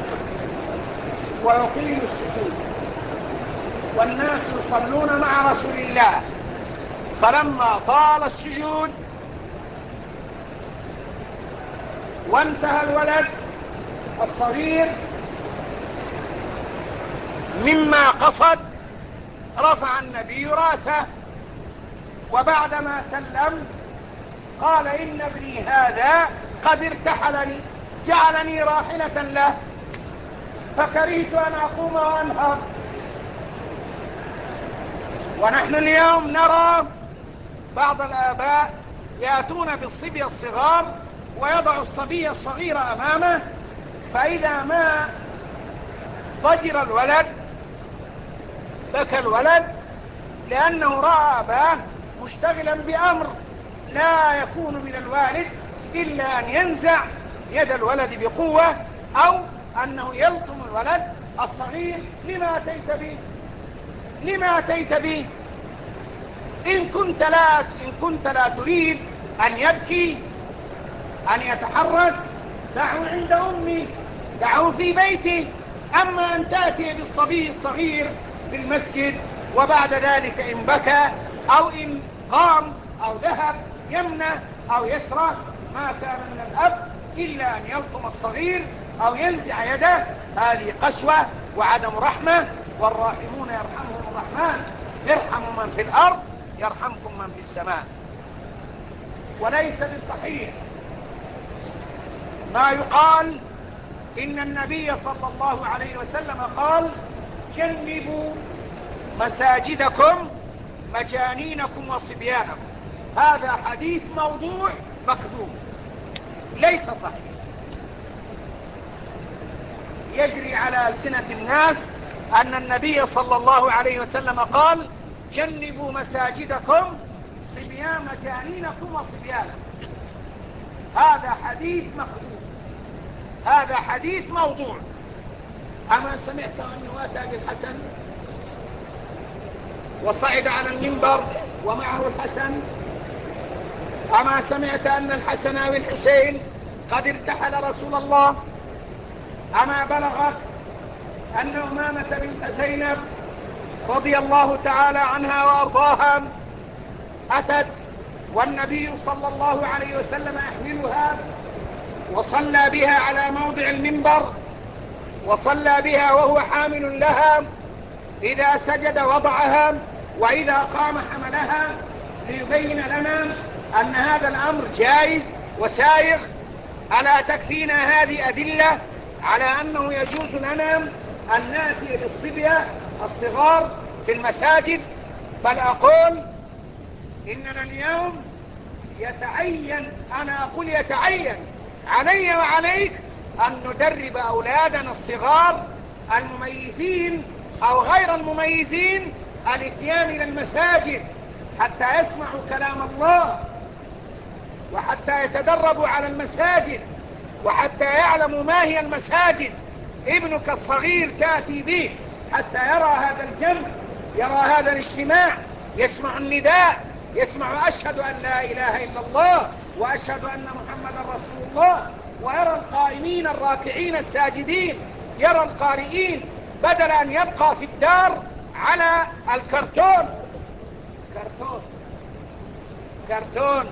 [SPEAKER 1] ويطيل السجود والناس يصلون مع رسول الله، فلما طال السجود وانتهى الولد الصغير مما قصد رفع النبي راسه، وبعدما سلم قال إن ابني هذا قد ارتحلني جعلني راحلة له فكرهت أن أقوم وأنهض. ونحن اليوم نرى بعض الآباء يأتون بالصبي الصغار ويضع الصبي الصغير أمامه، فإذا ما ضجر الولد بكى الولد لأنه رأى أباه مشتغلا بأمر لا يكون من الوالد إلا أن ينزع يد الولد بقوة أو أنه يلطم الولد الصغير لما أتيت به لما أتيت به إن كنت لا إن كنت لا تريد أن يبكي أن يتحرك دعه عند أمي، دعه في بيته، أما أن تأتي بالصبي الصغير في المسجد وبعد ذلك إن بكى أو إن قام أو ذهب يمنى أو يسرى ما كان من الأب إلا أن يلطم الصغير أو ينزع يده. هذه قسوة وعدم رحمة، والراحمون يرحمهم الرحمن ارحموا من في الأرض يرحمكم من في السماء. وليس بصحيح ما يقال إن النبي صلى الله عليه وسلم قال جنبوا مساجدكم مجانينكم وصبيانكم. هذا حديث موضوع مكذوب ليس صحيح، يجري على ألسنة الناس أن النبي صلى الله عليه وسلم قال جنبوا مساجدكم صبيان مجانينكم وصبيانكم. هذا حديث مكذوب، هذا حديث موضوع. أما سمعت أنه أتى بالحسن وصعد على المنبر ومعه الحسن؟ أما سمعت أن الحسن والحسين قد ارتحل رسول الله؟ أما بلغت أن أمامة بنت زينب رضي الله تعالى عنها وأرضاها أتت والنبي صلى الله عليه وسلم يحملها وصلى بها على موضع المنبر، وصلى بها وهو حامل لها، إذا سجد وضعها وإذا قام حملها، ليبين لنا أن هذا الأمر جائز وسائغ؟ ألا تكفينا هذه أدلة على أنه يجوز لنا أن نأتي بالصبية الصغار في المساجد؟ بل أقول إننا اليوم يتعين، أنا أقول يتعين علي وعليك أن ندرب أولادنا الصغار المميزين أو غير المميزين الاتيان إلى المساجد حتى يسمعوا كلام الله، وحتى يتدربوا على المساجد، وحتى يعلموا ما هي المساجد. ابنك الصغير تأتي به حتى يرى هذا الجمع، يرى هذا الاجتماع، يسمع النداء، يسمع أشهد أن لا إله إلا الله وأشهد أن محمدا رسول الله، ويرى القائمين الراكعين الساجدين، يرى القارئين، بدل أن يبقى في الدار على الكرتون. كرتون كرتون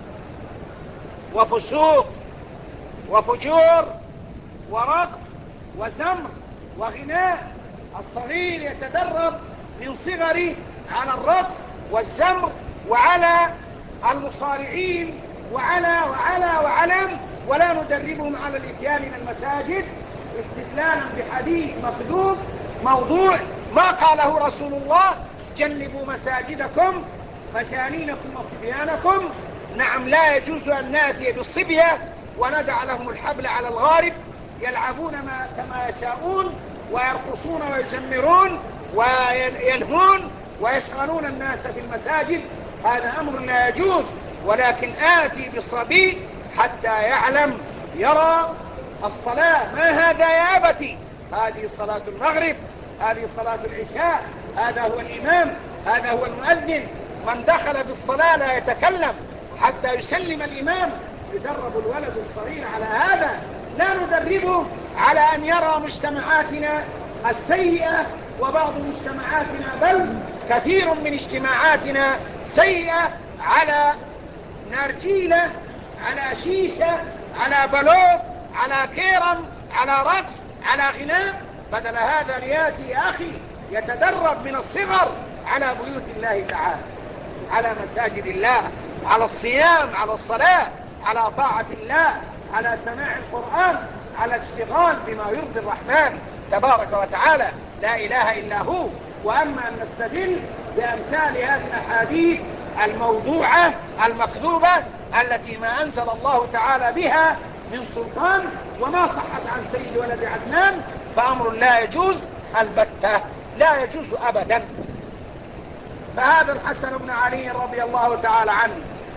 [SPEAKER 1] وفسوق وفجور ورقص وزمر وغناء. الصغير يتدرب من صغره على الرقص والزمر وعلى المصارعين وعلى وعلى وعلى، ولا ندربهم على الاتيان الى المساجد استدلالا بحديث مكذوب موضوع ما قاله رسول الله جنبوا مساجدكم مجانينكم وصبيانكم. نعم، لا يجوز أن نأتي بالصبية وندع لهم الحبل على الغارب يلعبون ما كما يشاءون ويرقصون ويزمرون ويلهون ويشغلون الناس في المساجد. هذا أمر لا يجوز، ولكن آتي بالصبي حتى يعلم، يرى الصلاة. ما هذا يا أبتي؟ هذه صلاة المغرب، هذه صلاة العشاء، هذا هو الإمام، هذا هو المؤذن. من دخل بالصلاة لا يتكلم حتى يسلم الإمام. يدرب الولد الصغير على هذا، لا ندربه على أن يرى مجتمعاتنا السيئة، وبعض مجتمعاتنا بل كثير من اجتماعاتنا سيئة، على نارجيلة، على شيشة، على بلوط، على كيرم، على رقص، على غناء. بدل هذا لياتي يا أخي يتدرب من الصغر على بيوت الله تعالى، على مساجد الله، على الصيام، على الصلاة، على طاعة الله، على سماع القرآن، على اشتغال بما يرضي الرحمن تبارك وتعالى، لا إله إلا هو. وأما أن نستدل بأمثال هذه الأحاديث الموضوعة المكذوبة التي ما أنزل الله تعالى بها من سلطان وما صحت عن سيد ولد عدنان، فأمر لا يجوز البتة، لا يجوز أبدا. فهذا الحسن بن علي رضي الله تعالى عنه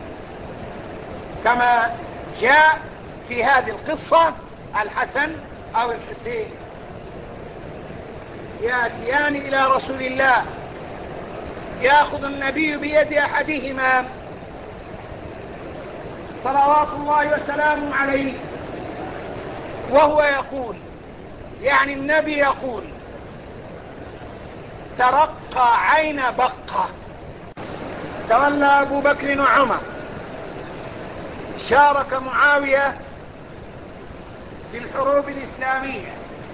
[SPEAKER 1] كما جاء في هذه القصة، الحسن أو الحسين يأتيان إلى رسول الله، يأخذ النبي بيد أحدهما صلوات الله وسلامه عليه وهو يقول، يعني النبي يقول: ترقى عين بقة. تولى أبو بكر وعمر، شارك معاوية في الحروب الإسلامية.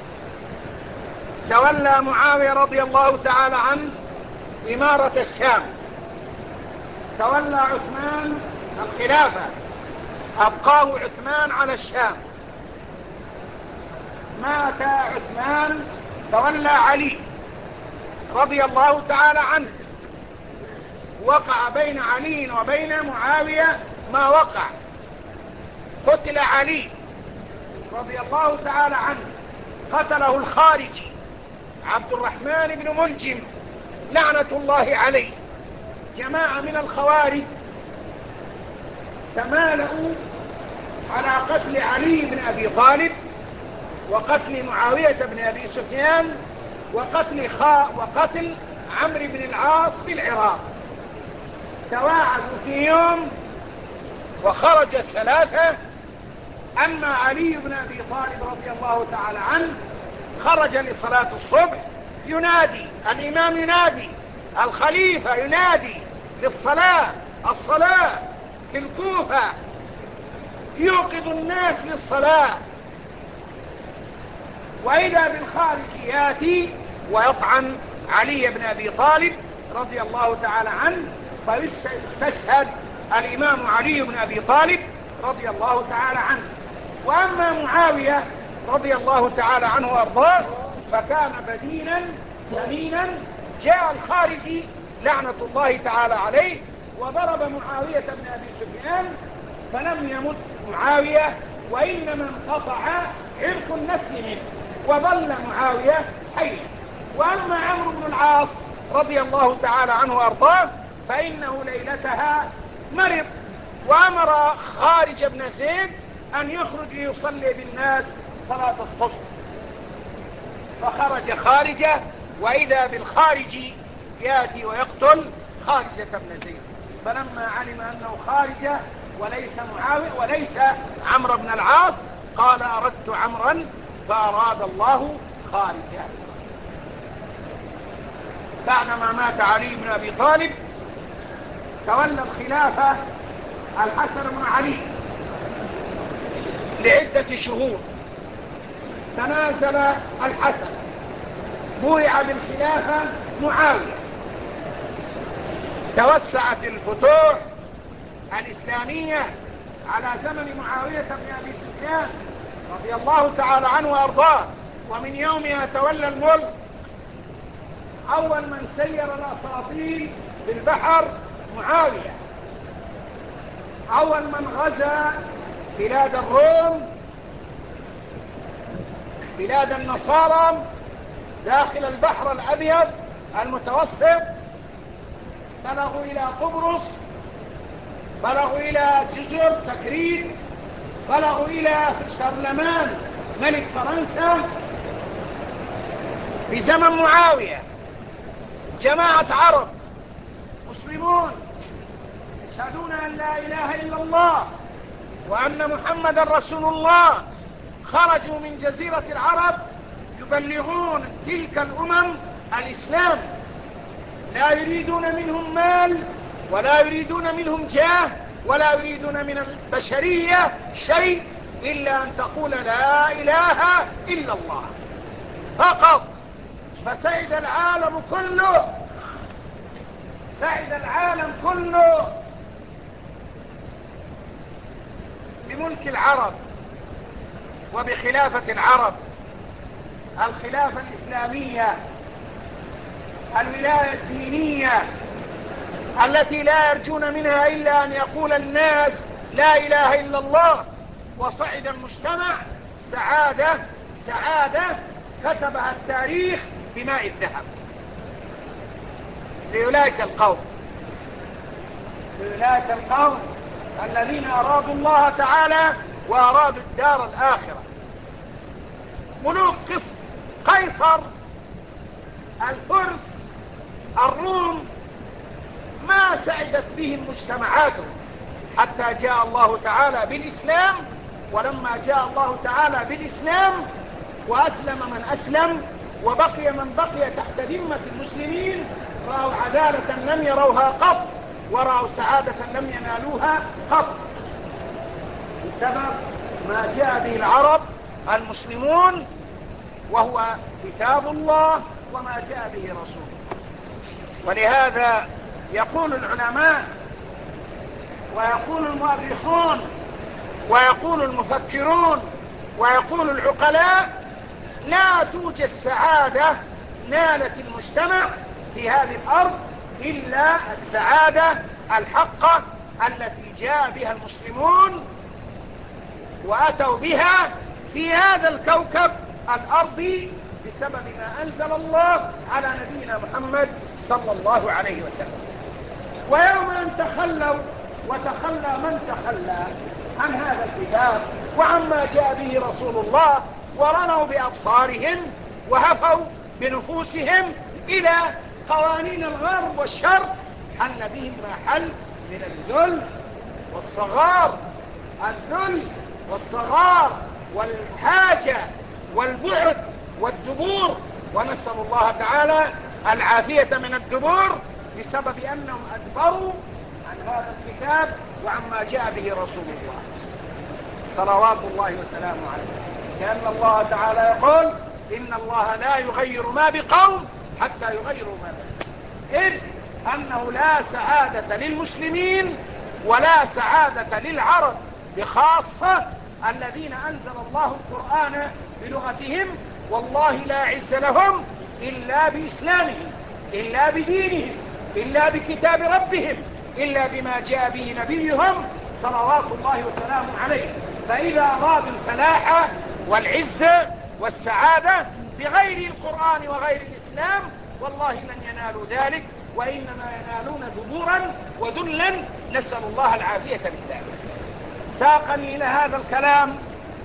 [SPEAKER 1] تولى معاوية رضي الله تعالى عنه إمارة الشام. تولى عثمان الخلافة، أبقاه عثمان على الشام. مات عثمان، تولى علي رضي الله تعالى عنه. وقع بين علي وبين معاوية ما وقع. قتل علي رضي الله تعالى عنه، قتله الخارجي عبد الرحمن بن ملجم لعنة الله عليه. جماعة من الخوارج تمالؤوا على قتل علي بن أبي طالب، وقتل معاوية بن أبي سفيان، وقتل خاء وقتل عمرو بن العاص في العراق. تواعدوا في يوم وخرج الثلاثة. أما علي بن أبي طالب رضي الله تعالى عنه خرج لصلاة الصبح، ينادي الإمام، ينادي الخليفة، ينادي للصلاة، الصلاة في الكوفة، يوقظ الناس للصلاة. وإذا بالخارج ياتي ويطعن علي بن أبي طالب رضي الله تعالى عنه، فيستشهد الإمام علي بن أبي طالب رضي الله تعالى عنه. وأما معاوية رضي الله تعالى عنه وأرضاه فكان بدينا سمينا. جاء الخارجي لعنة الله تعالى عليه وضرب معاوية بن أبي سفيان، فلم يمت معاوية، وإنما انقطع عرق النسل منه، وظل معاوية حيا. وأما عمرو بن العاص رضي الله تعالى عنه وأرضاه فإنه ليلتها مرض، وأمر خارج بن زيد أن يخرج ليصلي بالناس صلاة الصبح. فخرج خارجة، وإذا بالخارج يأتي ويقتل خارجة بن زيد. فلما علم أنه خارجة وليس معاوية وليس عمرو بن العاص قال أردت عمرا فأراد الله خارجة. بعدما مات علي بن أبي طالب تولى الخلافة الحسن بن علي لعدة شهور. تنازل الحسن، بويع بالخلافة معاوية. توسعت الفتوح الإسلامية على زمن معاوية بن أبي سفيان رضي الله تعالى عنه وأرضاه. ومن يومها تولى الملك. أول من سير الأساطيل في البحر معاوية. أول من غزا بلاد الروم، بلاد النصارى داخل البحر الأبيض المتوسط، بلغوا إلى قبرص، بلغوا إلى جزر تكريت، بلغوا إلى شارلمان ملك فرنسا في زمن معاوية. جماعة عرب مسلمون يشهدون أن لا إله إلا الله وأن محمد رسول الله خرجوا من جزيرة العرب يبلغون تلك الأمم الإسلام. لا يريدون منهم مال، ولا يريدون منهم جاه، ولا يريدون من البشرية شيء إلا أن تقول لا إله إلا الله فقط. فسعد العالم كله، سعد العالم كله بملك العرب وبخلافة العرب، الخلافة الإسلامية، الولاية الدينية التي لا يرجون منها إلا أن يقول الناس لا إله إلا الله. وصعد المجتمع سعادة سعادة كتبها التاريخ بماء الذهب لأولئك القوم، لأولئك القوم الذين أرادوا الله تعالى وأرادوا الدار الآخرة. ملوك قسم قيصر، الفرس، الروم، ما سعدت بهم مجتمعاتهم حتى جاء الله تعالى بالإسلام. ولما جاء الله تعالى بالإسلام وأسلم من أسلم وبقي من بقي تحت ذمة المسلمين رأوا عدالة لم يروها قط، ورأوا سعادة لم ينالوها قط، بسبب ما جاء به العرب المسلمون، وهو كتاب الله وما جاء به رسوله. ولهذا يقول العلماء ويقول المؤرخون ويقول المفكرون ويقول العقلاء: لا توجد سعادة نالت المجتمع في هذه الأرض إلا السعادة الحقة التي جاء بها المسلمون وأتوا بها في هذا الكوكب الأرضي بسبب ما أنزل الله على نبينا محمد صلى الله عليه وسلم. ويوم أن تخلوا وتخلى من تخلى عن هذا الكتاب وعما جاء به رسول الله، ورنوا بأبصارهم وهفوا بنفوسهم إلى قوانين الغرب والشرق، حل بهم ما حل من الذل والصغار، الذل والصغار والحاجة والبعد والدبور، ونسأل الله تعالى العافية من الدبور بسبب أنهم أدبروا عن هذا الكتاب وعما جاء به رسول الله صلوات الله وسلامه عليه. لأن الله تعالى يقول: إن الله لا يغير ما بقوم حتى يغيروا ما بهم، إذ أنه لا سعادة للمسلمين ولا سعادة للعرب بخاصة الذين أنزل الله القرآن بلغتهم، والله لا عز لهم إلا بإسلامهم، إلا بدينهم، إلا بكتاب ربهم، إلا بما جاء به نبيهم صلوات الله وسلامه عليه. فإذا أرادوا الفلاح والعزة والسعادة بغير القرآن وغير الإسلام والله لن ينالوا ذلك، وإنما ينالون دبورا وذلا، نسأل الله العافية من ذلك. ساقني إلى هذا الكلام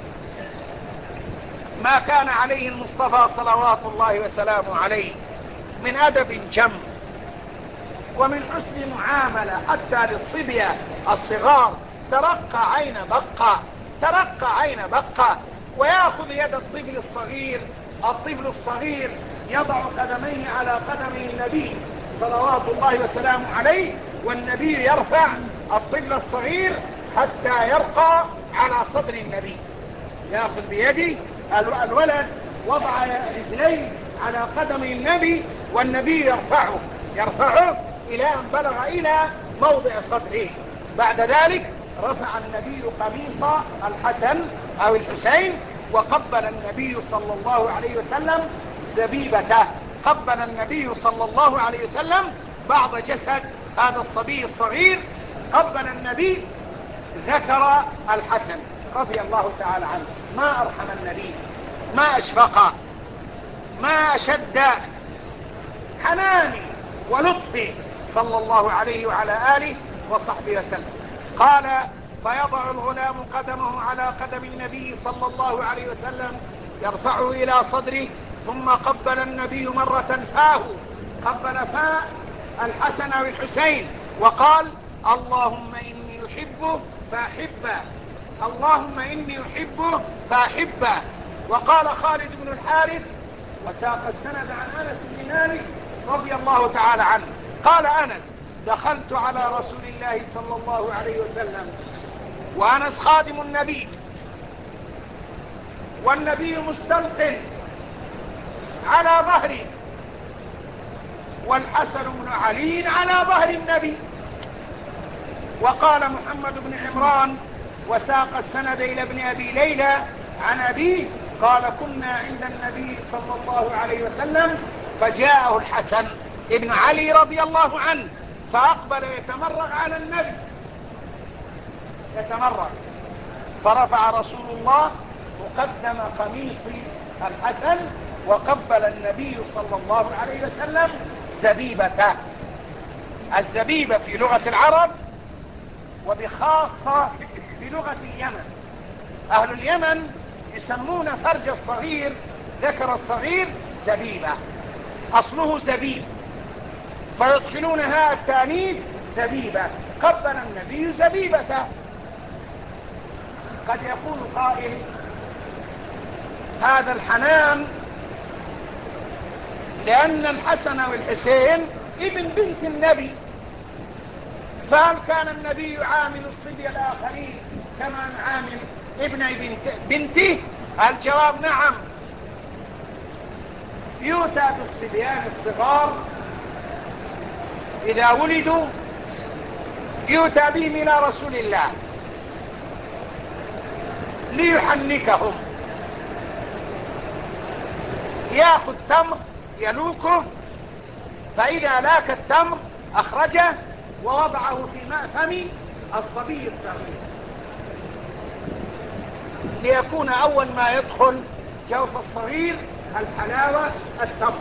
[SPEAKER 1] ما كان عليه المصطفى صلوات الله وسلامه عليه من أدب جم ومن حسن معاملة حتى للصبية الصغار. ترقى عين بقى، ترقى عين بقى، ويأخذ يد الطفل الصغير، الطفل الصغير يضع قدميه على قدمي النبي صلوات الله وسلامه عليه، والنبي يرفع الطفل الصغير حتى يرقى على صدر النبي. يأخذ بيدي الولد وضع رجليه على قدم النبي، والنبي يرفعه يرفعه إلى أن بلغ إلى موضع صدره. بعد ذلك رفع النبي قميص الحسن أو الحسين، وقبل النبي صلى الله عليه وسلم زبيبته. قبل النبي صلى الله عليه وسلم بعض جسد هذا الصبي الصغير، قبل النبي ذكر الحسن رضي الله تعالى عنه. ما أرحم النبي، ما أشفق، ما أشد حناني ولطفي صلى الله عليه وعلى آله وصحبه وسلم. قال: فيضع الغلام قدمه على قدم النبي صلى الله عليه وسلم يرفعه إلى صدره، ثم قبل النبي مرة فاه، قبل فاء الحسن أو الحسين، وقال: اللهم إني أحبه فأحبه، اللهم إني أحبه فأحبه. وقال خالد بن الحارث وساق السند عن أنس بن مالك رضي الله تعالى عنه، قال أنس: دخلت على رسول الله صلى الله عليه وسلم وأنس خادم النبي، والنبي مستلق على ظهري، والحسن بن علي على ظهر النبي. وقال محمد بن عمران وساق السند إلى ابن أبي ليلى عن أبيه قال: كنا عند النبي صلى الله عليه وسلم فجاءه الحسن ابن علي رضي الله عنه، فأقبل يتمرغ على النبي، يتمرغ، فرفع رسول الله مقدم قميص الحسن، وقبل النبي صلى الله عليه وسلم زبيبته. الزبيبة في لغة العرب وبخاصة بلغة اليمن، أهل اليمن يسمون فرج الصغير، ذكر الصغير، زبيبة، أصله زبيب، فيدخلونها التانيث زبيبة. قبل النبي زبيبته. قد يقول قائل: هذا الحنان لأن الحسن والحسين ابن بنت النبي، فهل كان النبي يعامل الصبي الآخرين كما يعامل ابن بنته؟ الجواب نعم. يؤتى بالصبيان الصغار إذا ولدوا، يؤتى بهم إلى رسول الله ليحنكهم، يأخذ تمر يلوكه، فإذا لاك التمر أخرجه ووضعه في ماء فم الصبي الصغير ليكون أول ما يدخل جوف الصغير الحلاوة التمر.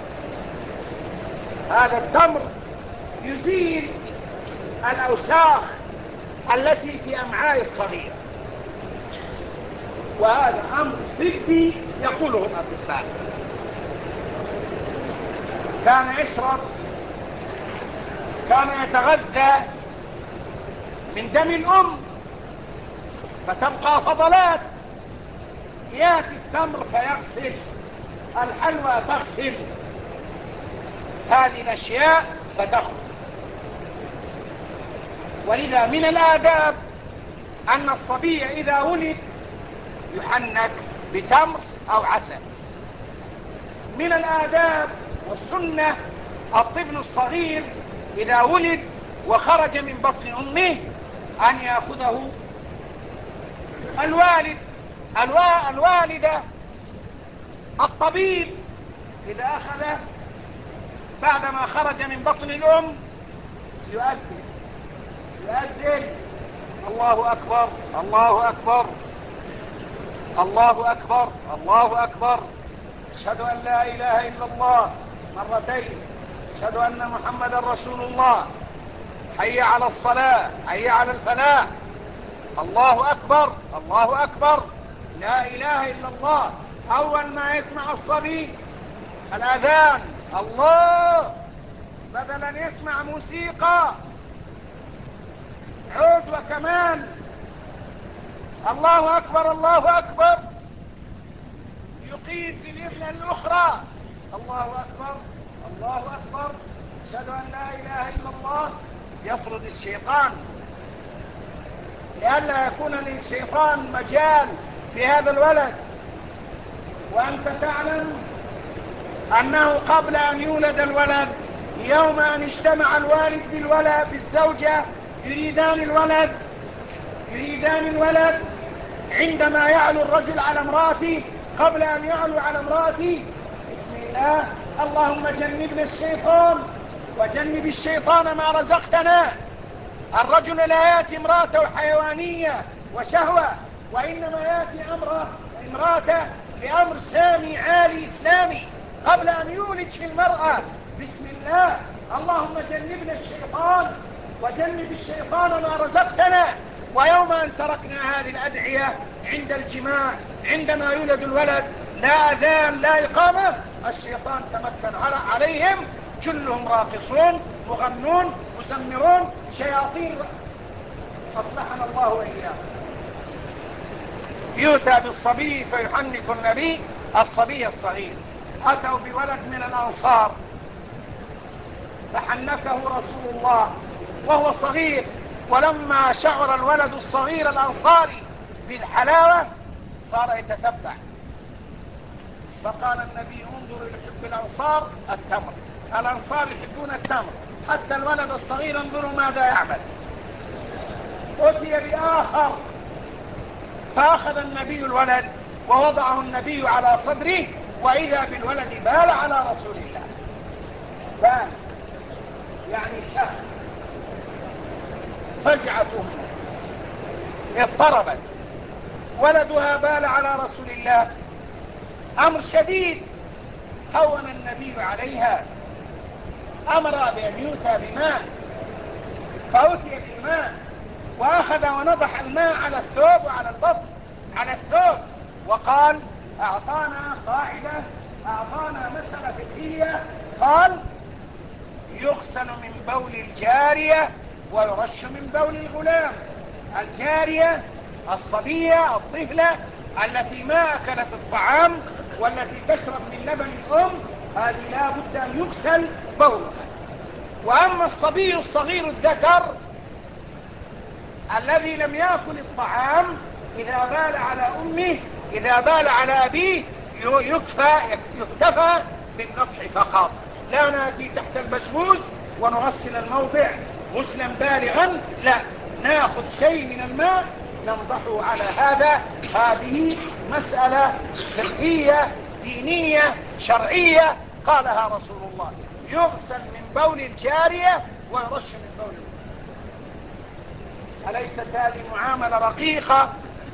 [SPEAKER 1] هذا التمر يزيل الأوساخ التي في أمعاء الصغير، وهذا أمر طبي يقوله الأطباء. كان يشرب، كان يتغذى من دم الأم فتبقى فضلات، يأتي التمر فيغسل، الحلوى تغسل هذه الأشياء فتخرج. ولذا من الآداب أن الصبي إذا ولد يحنك بتمر أو عسل. من الآداب والسنة الطفل الصغير إذا ولد وخرج من بطن أمه أن يأخذه الوالد الوا... الوالدة الطبيب إذا أخذه بعدما خرج من بطن الأم يؤذن يؤذن الله أكبر الله أكبر الله أكبر الله أكبر، أشهد أن لا إله إلا الله مرتين، أشهد أن محمدا رسول الله، حي على الصلاة حي على الفلاح، الله أكبر الله أكبر، لا إله إلا الله. أول ما يسمع الصبي الأذان الله، بدلا يسمع موسيقى عود وكمان، الله أكبر الله أكبر، يقيم في الإذن الأخرى الله أكبر الله أكبر، أشهد أن لا إله إلا الله، يطرد الشيطان لئلا يكون للشيطان مجال في هذا الولد. وأنت تعلم أنه قبل أن يولد الولد، يوم أن اجتمع الوالد بالولد بالزوجة يريدان الولد يريدان الولد عندما يعلو الرجل على امرأته، قبل أن يعلو على امرأته بسم الله اللهم جنبنا الشيطان وجنب الشيطان ما رزقتنا. الرجل لا يأتي امرأته حيوانية وشهوة، وإنما يأتي أمره امرأته بأمر سامي عالي إسلامي. قبل أن يولج في المرأة بسم الله اللهم جنبنا الشيطان وجنب الشيطان ما رزقتنا. ويوم أن تركنا هذه الأدعية عند الجماع عندما يولد الولد، لا أذان لا إقامة، الشيطان تمكن عليهم، كلهم راقصون مغنون مسمرون شياطين، أصلحنا الله وإياهم. يؤتى بالصبي فيحنك النبي الصبي الصغير. أتوا بولد من الأنصار فحنكه رسول الله وهو صغير، ولما شعر الولد الصغير الأنصاري بالحلاوة صار يتتبع، فقال النبي انظروا لحب الأنصار التمر، الأنصار يحبون التمر، حتى الولد الصغير انظروا ماذا يعمل. أتي بآخر فأخذ النبي الولد ووضعه النبي على صدره، وإذا بالولد بال على رسول الله، بال يعني شخ، فزعت أمه اضطربت، ولدها بال على رسول الله، أمر شديد. هون النبي عليها، أمر بأن يؤتى بماء، فأتي بالماء وأخذ ونضح الماء على الثوب وعلى البطن على الثوب، وقال أعطانا قاعدة، أعطانا مسألة فقهية، قال يغسل من بول الجارية ويرش من بول الغلام. الجارية الصبية الطفلة التي ما أكلت الطعام والتي تشرب من لبن الأم هذه لا بد أن يغسل بولها. وأما الصبي الصغير الذكر الذي لم يأكل الطعام إذا بال على أمه إذا بال على أبيه يكفى يكتفى بالنضح فقط، لا نأتي تحت البسبوس ونغسل الموضع غسلا بالغا، لا، نأخذ شيء من الماء ننضحه على هذا. هذه مسألة فقهية دينية شرعية قالها رسول الله، يغسل من بول الجارية ويرش من بول الأم. أليست هذه معاملة رقيقة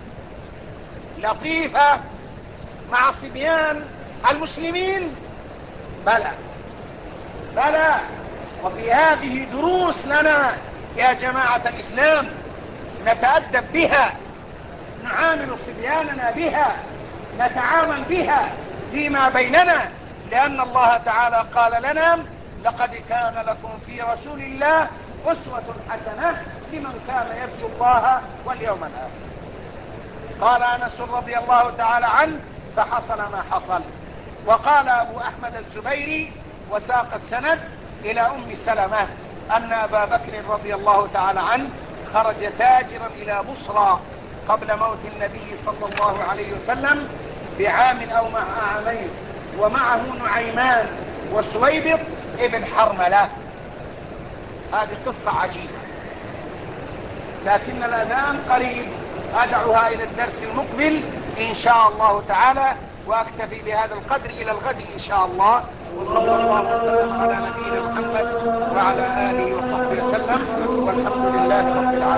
[SPEAKER 1] لطيفة مع صبيان المسلمين؟ بلى بلى. وفي هذه دروس لنا يا جماعة الإسلام نتأدب بها، نعامل صبياننا بها، نتعامل بها فيما بيننا، لأن الله تعالى قال لنا: لقد كان لكم في رسول الله أسوة حسنة لمن كان يرجو الله واليوم الآخر. قال أنس رضي الله تعالى عنه: فحصل ما حصل. وقال أبو أحمد الزبيري وساق السند إلى أم سلمة أن أبا بكر رضي الله تعالى عنه خرج تاجرا إلى بصرى قبل موت النبي صلى الله عليه وسلم بعام أو مع عامين، ومعه نعيمان وسويبط ابن حرملة. هذه قصة عجيبة، لكن الأذان قريب، أدعوها إلى الدرس المقبل إن شاء الله تعالى، وأكتفي بهذا القدر إلى الغد إن شاء الله. وصلى الله وسلم على نبينا محمد وعلى آله وصحبه وسلم، والحمد لله رب العالمين.